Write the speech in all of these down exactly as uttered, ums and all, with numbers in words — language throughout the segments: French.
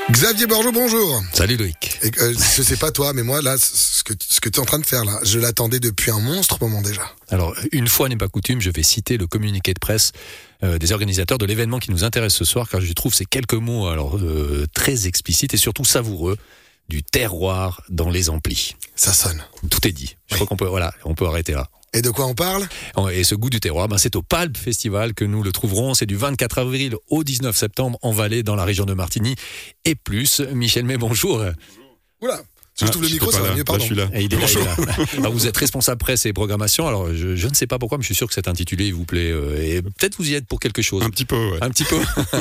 Xavier Borgeaud, bonjour. Salut Loïc. Et, euh, je sais pas toi, mais moi là, ce que, ce que tu es en train de faire là, je l'attendais depuis un monstre moment déjà. Alors, une fois n'est pas coutume, je vais citer le communiqué de presse euh, des organisateurs de l'événement qui nous intéresse ce soir, car je trouve ces quelques mots alors euh, très explicites et surtout savoureux. Du terroir dans les amplis. Ça sonne. Tout est dit. Je oui. crois qu'on peut, voilà, on peut arrêter là. Et de quoi on parle ? Et ce goût du terroir, ben c'est au Palp Festival que nous le trouverons. C'est du vingt-quatre avril au dix-neuf septembre en Valais, dans la région de Martigny. Et plus, Michel May, bonjour. Oula. Si je trouve le micro, ça va mieux, pardon. Là, je suis là. Et il est là, il est là. Alors, vous êtes responsable presse et programmation. Alors, je, je ne sais pas pourquoi, mais je suis sûr que cet intitulé, il vous plaît. Euh, et peut-être vous y êtes pour quelque chose. Un petit peu, ouais. Un petit peu.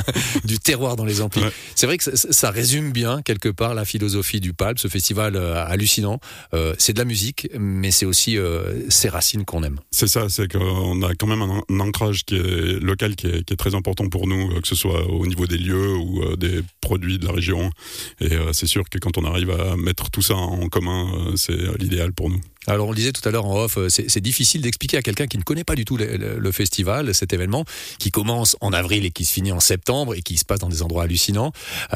Du terroir dans les amplis. Ouais. C'est vrai que ça, ça résume bien, quelque part, la philosophie du Palp, ce festival euh, hallucinant. Euh, c'est de la musique, mais c'est aussi euh, ses racines qu'on aime. C'est ça, c'est qu'on a quand même un, un ancrage qui est local, qui est, qui est très important pour nous, que ce soit au niveau des lieux ou euh, des produits de la région. Et euh, c'est sûr que quand on arrive à mettre tout ça en commun, c'est l'idéal pour nous. Alors on le disait tout à l'heure en off, c'est, c'est difficile d'expliquer à quelqu'un qui ne connaît pas du tout le, le, le festival, cet événement qui commence en avril et qui se finit en septembre et qui se passe dans des endroits hallucinants.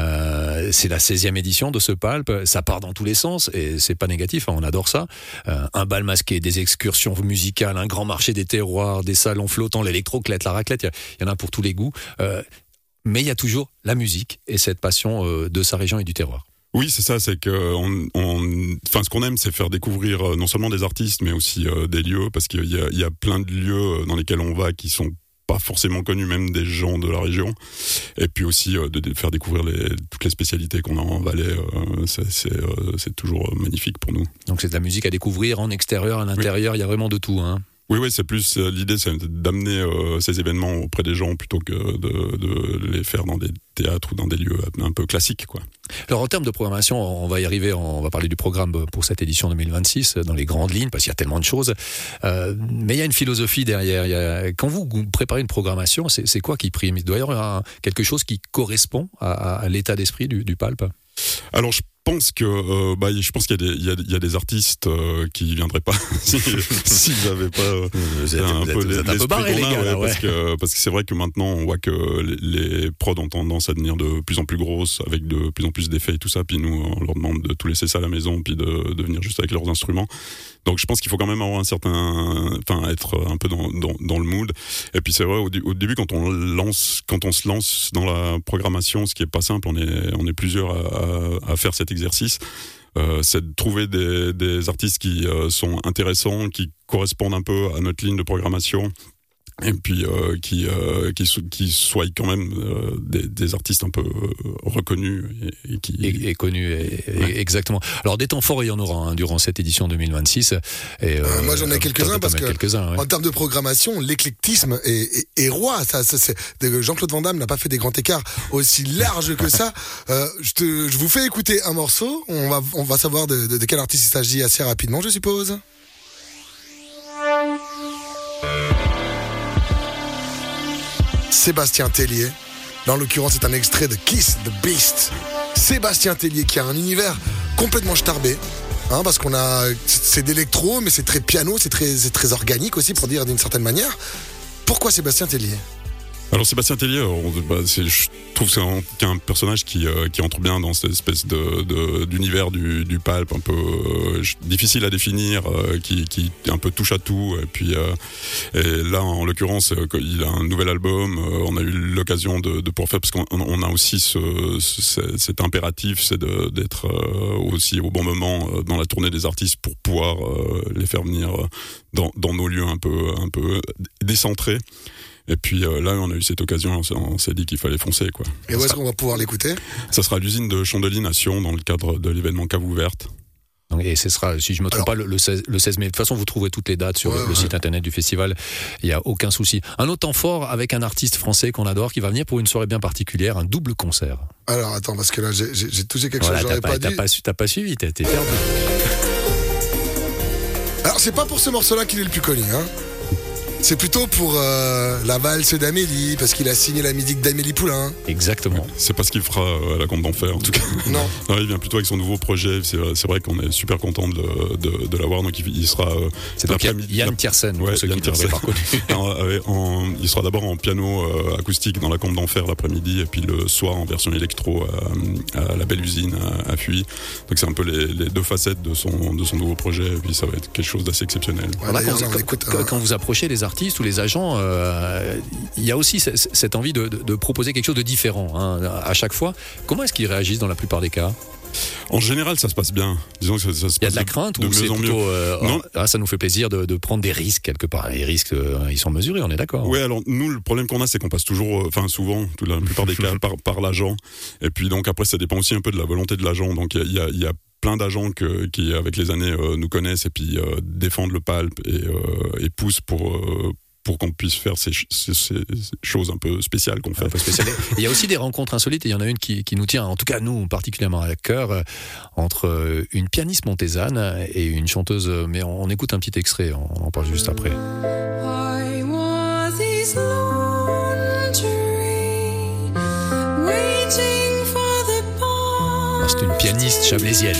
Euh, c'est la seizième édition de ce Palp, ça part dans tous les sens et c'est pas négatif, hein, on adore ça. Euh, un bal masqué, des excursions musicales, un grand marché des terroirs, des salons flottants, l'électroclette, la raclette, il y, y en a pour tous les goûts. Euh, mais il y a toujours la musique et cette passion euh, de sa région et du terroir. Oui, c'est ça, c'est que on, on, enfin, ce qu'on aime, c'est faire découvrir non seulement des artistes, mais aussi euh, des lieux, parce qu'il y a, il y a plein de lieux dans lesquels on va qui sont pas forcément connus, même des gens de la région. Et puis aussi euh, de, de faire découvrir les, toutes les spécialités qu'on a en Valais. Euh, c'est, c'est, euh, c'est toujours magnifique pour nous. Donc c'est de la musique à découvrir en extérieur, à l'intérieur, il oui. y a vraiment de tout, hein. Oui, oui, c'est plus euh, l'idée, c'est d'amener euh, ces événements auprès des gens plutôt que de, de les faire dans des théâtres ou dans des lieux un peu classiques, quoi. Alors en termes de programmation, on va y arriver, on va parler du programme pour cette édition deux mille vingt-six dans les grandes lignes parce qu'il y a tellement de choses. Euh, mais il y a une philosophie derrière. Il y a, quand vous préparez une programmation, c'est, c'est quoi qui prime ? Il doit y avoir un, quelque chose qui correspond à, à l'état d'esprit du, du Palp ? Alors je Je pense que euh, bah, je pense qu'il y a des il y a, il y a des artistes euh, qui viendraient pas si, s'ils n'avaient pas euh, vous êtes, un vous peu êtes, vous êtes un peu barrés, les gars, ouais, là, ouais. parce que parce que c'est vrai que maintenant on voit que les, les prods ont tendance à devenir de plus en plus grosses avec de plus en plus d'effets et tout ça, puis nous on leur demande de tout laisser ça à la maison puis de, de venir juste avec leurs instruments. Donc je pense qu'il faut quand même avoir un certain, enfin être un peu dans, dans dans le mood. Et puis c'est vrai au, au début quand on lance quand on se lance dans la programmation, ce qui est pas simple, on est on est plusieurs à, à, à faire cet exercice. Euh, c'est de trouver des, des artistes qui euh, sont intéressants, qui correspondent un peu à notre ligne de programmation. Et puis euh, qui euh, qui qui soient quand même euh, des, des artistes un peu euh, reconnus et, et qui et, et connus et, ouais. et, exactement. Alors des temps forts il y en aura hein, durant cette édition deux mille vingt-six. Et, euh, euh, moi j'en ai quelques-uns parce que quelques-uns, ouais. En termes de programmation, l'éclectisme est, est, est roi. Ça, ça c'est Jean-Claude Van Damme n'a pas fait des grands écarts aussi larges que ça. Euh, je te je vous fais écouter un morceau. On va on va savoir de, de, de quel artiste il s'agit assez rapidement, je suppose. Sébastien Tellier. Là, en l'occurrence, c'est un extrait de Kiss the Beast. Sébastien Tellier qui a un univers complètement starbé. Hein, parce qu'on a, c'est d'électro, mais c'est très piano, c'est très, c'est très organique aussi, pour dire d'une certaine manière. Pourquoi Sébastien Tellier ? Alors Sébastien Tellier, on, bah, c'est, je trouve que c'est un, un personnage qui, euh, qui entre bien dans cette espèce de, de, d'univers du, du Palp, un peu euh, difficile à définir, euh, qui, qui un peu touche à tout. Et puis euh, et là, en l'occurrence, euh, il a un nouvel album. Euh, on a eu l'occasion de, de pouvoir faire parce qu'on on a aussi ce, ce, cet impératif, c'est de, d'être euh, aussi au bon moment euh, dans la tournée des artistes pour pouvoir euh, les faire venir dans, dans nos lieux un peu, un peu décentrés. Et puis euh, là, on a eu cette occasion, on s'est dit qu'il fallait foncer, quoi. Et où est-ce qu'on va pouvoir l'écouter ? Ça sera à l'usine de Chondeline à Sion, dans le cadre de l'événement Cave ouverte. Et ce sera, si je ne me trompe Alors, pas, le seize, le seize mai. De toute façon, vous trouverez toutes les dates sur ouais, le ouais. site internet du festival. Il n'y a aucun souci. Un autre temps fort avec un artiste français qu'on adore, qui va venir pour une soirée bien particulière, un double concert. Alors attends, parce que là, j'ai, j'ai, j'ai touché quelque voilà, chose, j'aurais t'as pas, pas, dit. T'as pas, t'as pas suivi, t'as été perdu. Alors c'est pas pour ce morceau-là qu'il est le plus connu, hein. c'est plutôt pour euh, la valse d'Amélie, parce qu'il a signé la musique d'Amélie Poulain. Exactement. C'est pas ce qu'il fera euh, à la Comte d'Enfer, en tout cas. Non. Non, il vient plutôt avec son nouveau projet. C'est, c'est vrai qu'on est super content de, de, de l'avoir. Donc il, il sera. Euh, c'est donc Yann Tiersen, ouais, pour ceux Yann qui ne l'auraient pas connu. en, en, il sera d'abord en piano euh, acoustique dans la Comte d'Enfer l'après-midi, et puis le soir en version électro à, à la Belle Usine à, à Fuy. Donc c'est un peu les, les deux facettes de son, de son nouveau projet. Et puis ça va être quelque chose d'assez exceptionnel. Voilà, quand, quand, écoute, quand, hein. quand vous approchez les artistes ou les agents, il euh, y a aussi c- cette envie de, de, de proposer quelque chose de différent hein, à chaque fois. Comment est-ce qu'ils réagissent dans la plupart des cas ? En général, ça se passe bien. Disons que ça, ça se Il y a passe de la crainte de, ou de c'est mieux en plutôt mieux. euh, Non. Ah, ça nous fait plaisir de, de prendre des risques quelque part. Les risques, euh, ils sont mesurés, on est d'accord. Oui, alors nous, le problème qu'on a, c'est qu'on passe toujours, enfin souvent, toute la plupart des cas, par, par l'agent. Et puis donc après, ça dépend aussi un peu de la volonté de l'agent. Donc il y a, il y a plein d'agents que, qui, avec les années, euh, nous connaissent et puis euh, défendent le Palp et, euh, et poussent pour... Euh, pour qu'on puisse faire ces, ces, ces choses un peu spéciales qu'on fait. Un peu spéciales. Il y a aussi des rencontres insolites, et il y en a une qui, qui nous tient, en tout cas nous, particulièrement à cœur, euh, entre une pianiste montésane et une chanteuse, mais on, on écoute un petit extrait, on en parle juste après. I was his laundry, waiting for the Alors, c'est une pianiste chablaisienne.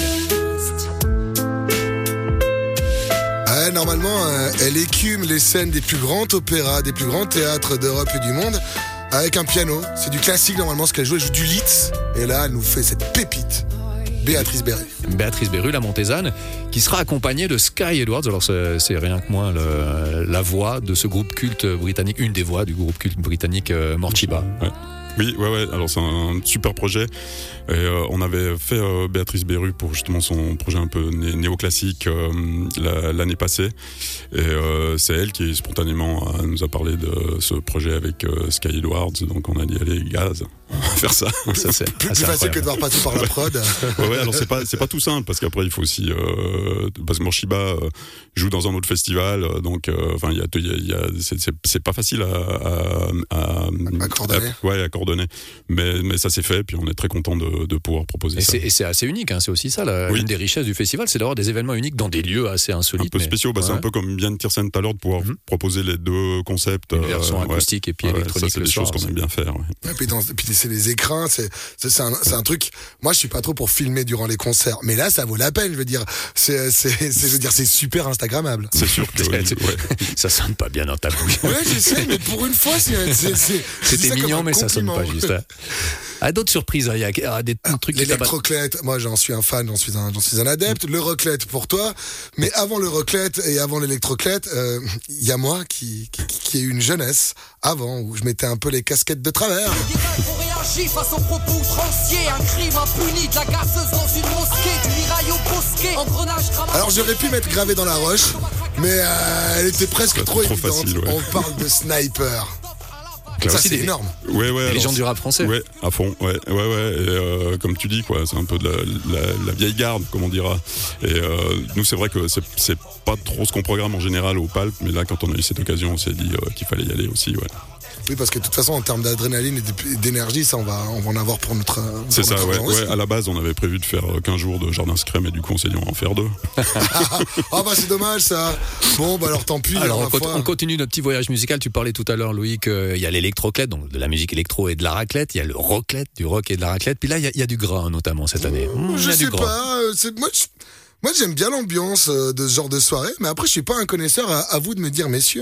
Normalement, euh, elle écume les scènes des plus grands opéras, des plus grands théâtres d'Europe et du monde avec un piano. C'est du classique normalement ce qu'elle joue. Elle joue du Liszt. Et là, elle nous fait cette pépite. Béatrice Berru. Béatrice Berru, la montésane, qui sera accompagnée de Sky Edwards. Alors c'est, c'est rien que moins le, la voix de ce groupe culte britannique, une des voix du groupe culte britannique euh, Morchiba. Ouais. Oui, ouais, ouais. Alors c'est un super projet. Et, euh, on avait fait euh, Béatrice Berru pour justement son projet un peu né- néoclassique euh, la, l'année passée. Et euh, c'est elle qui spontanément euh, nous a parlé de ce projet avec euh, Sky Edwards. Donc on a dit allez gaz, on va faire ça. Ça c'est plus, plus facile que de voir passer par la prod. Ouais, ouais, alors c'est pas c'est pas tout simple parce qu'après il faut aussi euh, parce que Morchiba euh, joue dans un autre festival. Donc enfin euh, il y a il y a c'est, c'est c'est pas facile à à, à, à coordonner. À, ouais, à coordonner. Mais mais ça s'est fait. Puis on est très content de de pouvoir proposer et ça. C'est, et c'est assez unique, hein, c'est aussi ça, la, oui. Une des richesses du festival, c'est d'avoir des événements uniques dans des lieux assez insolites. Un peu mais... spéciaux, bah, ouais. C'est un peu comme Yann Tiersen tout à l'heure de pouvoir mm-hmm. proposer les deux concepts. Une version euh, acoustique ouais. et puis ouais, électronique. Ça, c'est le des soir, choses qu'on c'est... aime bien faire. Ouais. Et puis, dans, puis c'est les écrans, c'est, c'est, c'est, un, c'est un truc. Moi, je suis pas trop pour filmer durant les concerts, mais là, ça vaut la peine. Je veux dire, c'est, c'est, c'est, je veux dire, c'est super instagrammable. C'est sûr que oui, ouais. Ça sonne pas bien dans ta bouche. Ouais, je sais, mais pour une fois, c'est, c'est, c'est c'était mignon, mais ça sonne pas juste. Hein. À d'autres surprises, il y a, a des ah, trucs. L'électroclette, moi j'en suis un fan, j'en suis un, j'en suis un adepte. Le roclette pour toi, mais avant le roclette et avant l'électroclette, il euh, y a moi qui, qui, qui ai eu une jeunesse avant où je mettais un peu les casquettes de travers. Face aux propos outranciers, un crime impuni, de la gazeuse dans une mosquée, du mirail au bosquet, engrenage dramatique. Alors j'aurais pu mettre gravé dans la roche, mais euh, elle était presque trop, trop évidente. Facile, ouais. On parle de sniper. Ça, ça c'est des, énorme. Ouais, ouais, les légendes du rap français. Ouais, à fond. Ouais, ouais, ouais. Et euh, comme tu dis, quoi, c'est un peu de la, la, la vieille garde, comme on dira. Et euh, nous, c'est vrai que c'est, c'est pas trop ce qu'on programme en général au Palp, mais là, quand on a eu cette occasion, on s'est dit euh, qu'il fallait y aller aussi, ouais. Oui, parce que de toute façon, en termes d'adrénaline et d'énergie, ça, on va, on va en avoir pour notre. Pour c'est notre ça, ouais, ouais. À la base, on avait prévu de faire quinze jours de jardin secret, mais du coup, on s'est dit, on va en faire deux. Ah, bah, c'est dommage, ça. Bon, bah, alors tant pis. Alors, on, co- on continue notre petit voyage musical. Tu parlais tout à l'heure, Loïc, il y a l'électroclette, donc de la musique électro et de la raclette. Il y a le roclette, du rock et de la raclette. Puis là, il y a, il y a du gras, notamment, cette année. Mmh, je il y a sais du gras. pas. C'est, moi, je, moi, j'aime bien l'ambiance de ce genre de soirée, mais après, je suis pas un connaisseur. À, à vous de me dire, messieurs.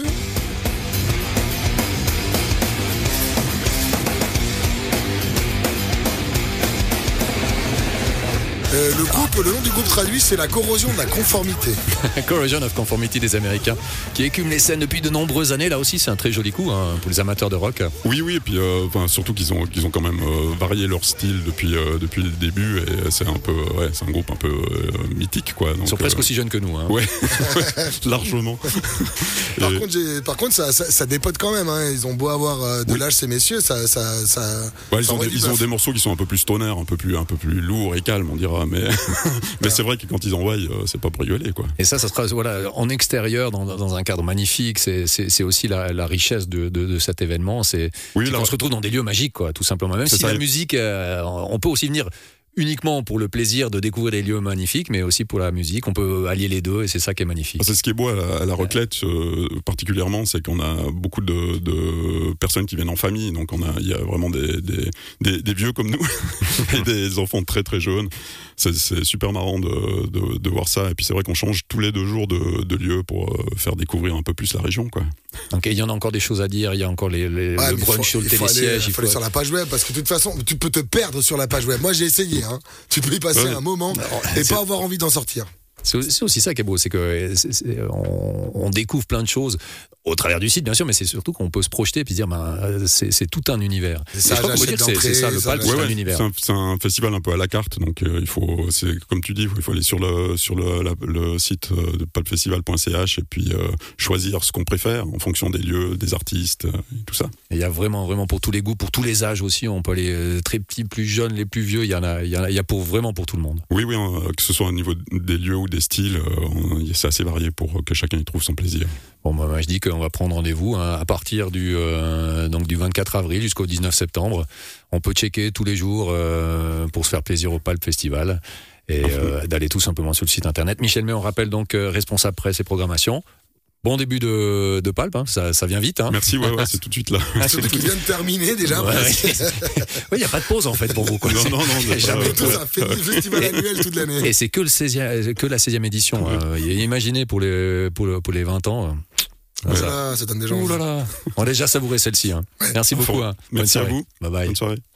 Euh, le groupe, le nom du groupe traduit, c'est la corrosion de la conformité. Corrosion of Conformity des Américains, qui écument les scènes depuis de nombreuses années. Là aussi, c'est un très joli coup hein, pour les amateurs de rock. Oui, oui, et puis euh, surtout qu'ils ont, qu'ils ont quand même euh, varié leur style depuis, euh, depuis le début, et c'est un peu, ouais, c'est un groupe un peu euh, mythique, quoi. Donc, ils sont presque euh, aussi jeunes que nous. Hein. Ouais, largement. Par et... contre, j'ai, par contre, ça, ça, ça dépote quand même. Hein. Ils ont beau avoir euh, de oui. l'âge, ces messieurs, ça, ça, ça. Ouais, ça ils ont, des, ils ont des morceaux qui sont un peu plus stoner, un peu plus, un peu plus lourds et calmes, on dira. Mais, mais c'est vrai que quand ils envoient, c'est pas pour rigoler, quoi. Et ça, ça sera voilà en extérieur, dans, dans un cadre magnifique. C'est, c'est, c'est aussi la, la richesse de, de, de cet événement. C'est, oui, c'est là, qu'on se retrouve dans des lieux magiques, quoi, tout simplement. Même si ça, la musique, euh, on peut aussi venir uniquement pour le plaisir de découvrir des lieux magnifiques, mais aussi pour la musique. On peut allier les deux et c'est ça qui est magnifique. C'est ce qui est beau à la, à la Roclette, euh, particulièrement, c'est qu'on a beaucoup de, de personnes qui viennent en famille. Donc on a, il y a vraiment des, des, des, des vieux comme nous et des enfants très très jeunes. C'est, c'est super marrant de, de, de voir ça. Et puis c'est vrai qu'on change tous les deux jours de, de lieu pour euh, faire découvrir un peu plus la région, quoi. Donc il y en a encore des choses à dire. Il y a encore les, les, Ouais, le mais brunch faut- sur le il faut télésiège. aller- il Il faut aller sur la page web parce que de toute façon, tu peux te perdre sur la page web. Moi, j'ai essayé. Hein. Tu peux y passer Ouais. un moment et pas avoir envie d'en sortir. C'est aussi- c'est aussi ça qui est beau, c'est que c'est- c'est- on, on découvre plein de choses au travers du site, bien sûr, mais c'est surtout qu'on peut se projeter et puis se dire, ben, c'est, c'est tout un univers. Et Et ça, je crois qu'on peut j'achète dire que c'est, c'est ça, le d'entrée, Palp, ça, c'est Ouais, un ouais, univers. c'est un, c'est un festival un peu à la carte, donc euh, il faut, c'est comme tu dis, il faut aller sur le sur le, la- le site euh, de palpfestival point c h et puis euh, choisir ce qu'on préfère en fonction des lieux, des artistes, euh, et tout ça. Et il y a vraiment, vraiment pour tous les goûts, pour tous les âges aussi. On peut aller euh, très petits, plus jeunes, les plus vieux. Il y en a, il y en a, il y a pour vraiment pour tout le monde. Oui, oui, euh, que ce soit au niveau des lieux ou des styles, euh, on- c'est assez varié pour que chacun y trouve son plaisir. Bon, bah, moi, je dis qu'on va prendre rendez-vous hein, à partir du euh, donc du vingt-quatre avril jusqu'au dix-neuf septembre. On peut checker tous les jours euh, pour se faire plaisir au Palp Festival et euh, d'aller tout simplement sur le site internet. Michel May, on rappelle donc euh, responsable presse et programmation. Bon début de, de Palp, hein, ça, ça vient vite. Hein. Merci, ouais, ouais, c'est tout de suite là. Ah, Surtout qu'il vient de terminer déjà. Ouais, parce que- oui, il n'y a pas de pause en fait pour vous. Quoi. Non, non, non, C'est jamais euh, de pause. Ça a fait un festival annuel toute l'année. Et c'est que, le seizième, que la seizième édition. Hein. Imaginez pour les, pour, le, pour les vingt ans. hein. Ah, ça- Ah, ça donne des gens. Ouh là là. On a déjà savouré celle-ci. Hein. Merci beaucoup. Hein. Bonne Merci à soirée. vous. Bye bye. Bonne soirée.